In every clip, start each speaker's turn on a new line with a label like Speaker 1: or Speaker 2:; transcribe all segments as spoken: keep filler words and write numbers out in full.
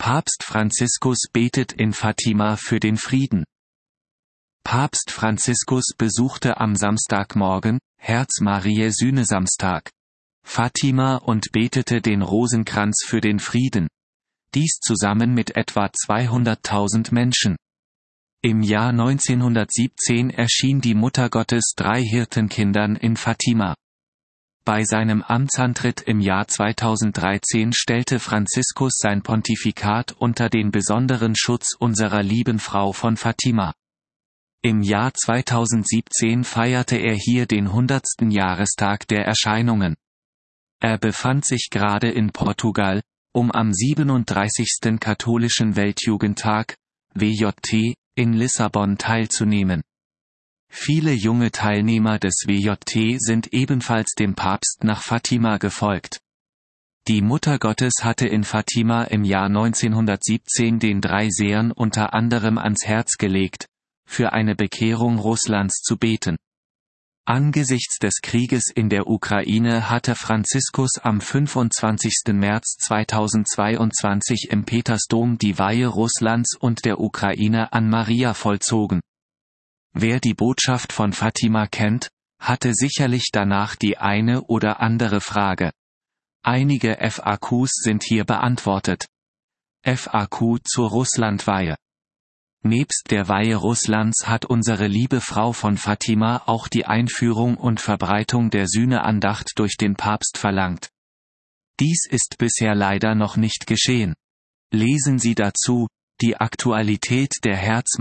Speaker 1: Papst Franziskus betet in Fatima für den Frieden. Papst Franziskus besuchte am Samstagmorgen, Herz-Mariä-Sühne-Samstag, Fatima und betete den Rosenkranz für den Frieden. Dies zusammen mit etwa zweihunderttausend Menschen. Im Jahr neunzehnhundertsiebzehn erschien die Mutter Gottes drei Hirtenkindern in Fatima. Bei seinem Amtsantritt im Jahr zweitausenddreizehn stellte Franziskus sein Pontifikat unter den besonderen Schutz unserer lieben Frau von Fatima. Im Jahr zweitausendsiebzehn feierte er hier den hundertsten Jahrestag der Erscheinungen. Er befand sich gerade in Portugal, um am siebenunddreißigsten Katholischen Weltjugendtag, W J T, in Lissabon teilzunehmen. Viele junge Teilnehmer des W J T sind ebenfalls dem Papst nach Fatima gefolgt. Die Mutter Gottes hatte in Fatima im Jahr neunzehnhundertsiebzehn den drei Sehern unter anderem ans Herz gelegt, für eine Bekehrung Russlands zu beten. Angesichts des Krieges in der Ukraine hatte Franziskus am fünfundzwanzigsten März zweitausendzweiundzwanzig im Petersdom die Weihe Russlands und der Ukraine an Maria vollzogen. Wer die Botschaft von Fatima kennt, hatte sicherlich danach die eine oder andere Frage. Einige F A Qs sind hier beantwortet. F A Q zur Russlandweihe. Nebst der Weihe Russlands hat unsere liebe Frau von Fatima auch die Einführung und Verbreitung der Sühneandacht durch den Papst verlangt. Dies ist bisher leider noch nicht geschehen. Lesen Sie dazu, die Aktualität der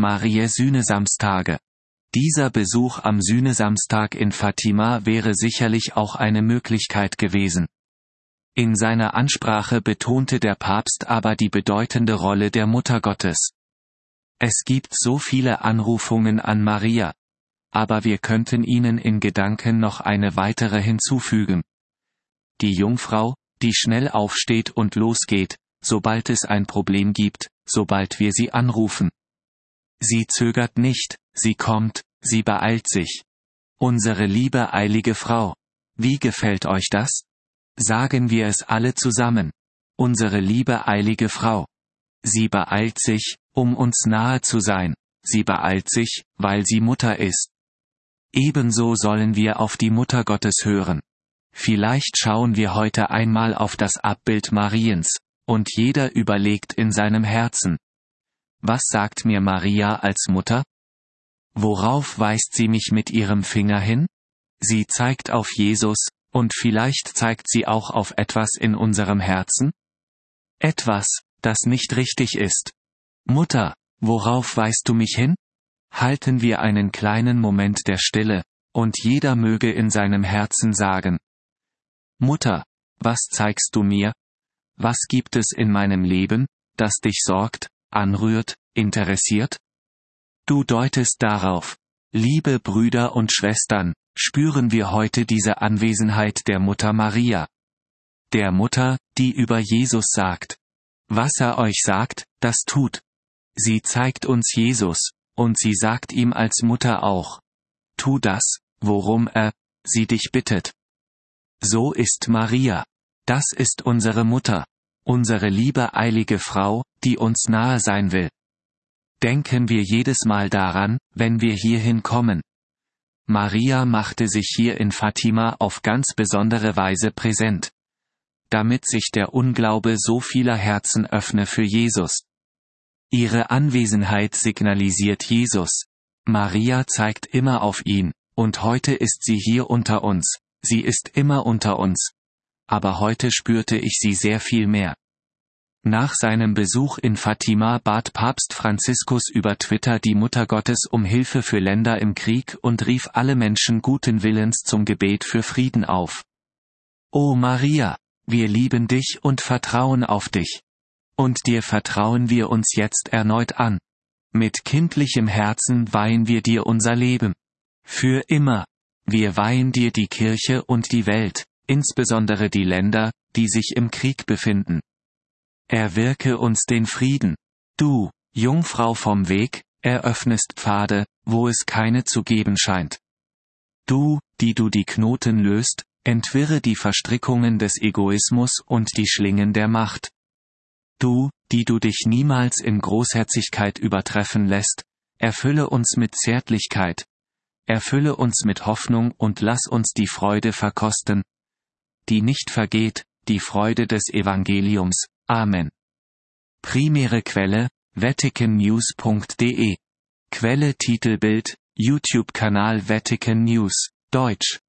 Speaker 1: Herz-Mariä-Sühne-Samstage. Dieser Besuch am Sühnesamstag in Fatima wäre sicherlich auch eine Möglichkeit gewesen. In seiner Ansprache betonte der Papst aber die bedeutende Rolle der Mutter Gottes. Es gibt so viele Anrufungen an Maria. Aber wir könnten ihnen in Gedanken noch eine weitere hinzufügen. Die Jungfrau, die schnell aufsteht und losgeht, sobald es ein Problem gibt, sobald wir sie anrufen. Sie zögert nicht, sie kommt, sie beeilt sich. Unsere liebe eilige Frau. Wie gefällt euch das? Sagen wir es alle zusammen. Unsere liebe eilige Frau. Sie beeilt sich, um uns nahe zu sein, sie beeilt sich, weil sie Mutter ist. Ebenso sollen wir auf die Mutter Gottes hören. Vielleicht schauen wir heute einmal auf das Abbild Mariens, und jeder überlegt in seinem Herzen. Was sagt mir Maria als Mutter? Worauf weist sie mich mit ihrem Finger hin? Sie zeigt auf Jesus, und vielleicht zeigt sie auch auf etwas in unserem Herzen? Etwas, das nicht richtig ist. Mutter, worauf weist du mich hin? Halten wir einen kleinen Moment der Stille, und jeder möge in seinem Herzen sagen. Mutter, was zeigst du mir? Was gibt es in meinem Leben, das dich sorgt, anrührt, interessiert? Du deutest darauf. Liebe Brüder und Schwestern, spüren wir heute diese Anwesenheit der Mutter Maria. Der Mutter, die über Jesus sagt. Was er euch sagt, das tut. Sie zeigt uns Jesus, und sie sagt ihm als Mutter auch. Tu das, worum er, sie dich bittet. So ist Maria. Das ist unsere Mutter. Unsere liebe eilige Frau, die uns nahe sein will. Denken wir jedes Mal daran, wenn wir hierhin kommen. Maria machte sich hier in Fatima auf ganz besondere Weise präsent. Damit sich der Unglaube so vieler Herzen öffne für Jesus. Ihre Anwesenheit signalisiert Jesus. Maria zeigt immer auf ihn, und heute ist sie hier unter uns, sie ist immer unter uns. Aber heute spürte ich sie sehr viel mehr. Nach seinem Besuch in Fatima bat Papst Franziskus über Twitter die Mutter Gottes um Hilfe für Länder im Krieg und rief alle Menschen guten Willens zum Gebet für Frieden auf. O Maria! Wir lieben dich und vertrauen auf dich. Und dir vertrauen wir uns jetzt erneut an. Mit kindlichem Herzen weihen wir dir unser Leben. Für immer. Wir weihen dir die Kirche und die Welt, insbesondere die Länder, die sich im Krieg befinden. Erwirke uns den Frieden. Du, Jungfrau vom Weg, eröffnest Pfade, wo es keine zu geben scheint. Du, die du die Knoten löst, entwirre die Verstrickungen des Egoismus und die Schlingen der Macht. Du, die du dich niemals in Großherzigkeit übertreffen lässt, erfülle uns mit Zärtlichkeit, erfülle uns mit Hoffnung und lass uns die Freude verkosten, die nicht vergeht, die Freude des Evangeliums. Amen. Primäre Quelle, vatican news punkt de. Quelle Titelbild, YouTube-Kanal Vatican News, Deutsch.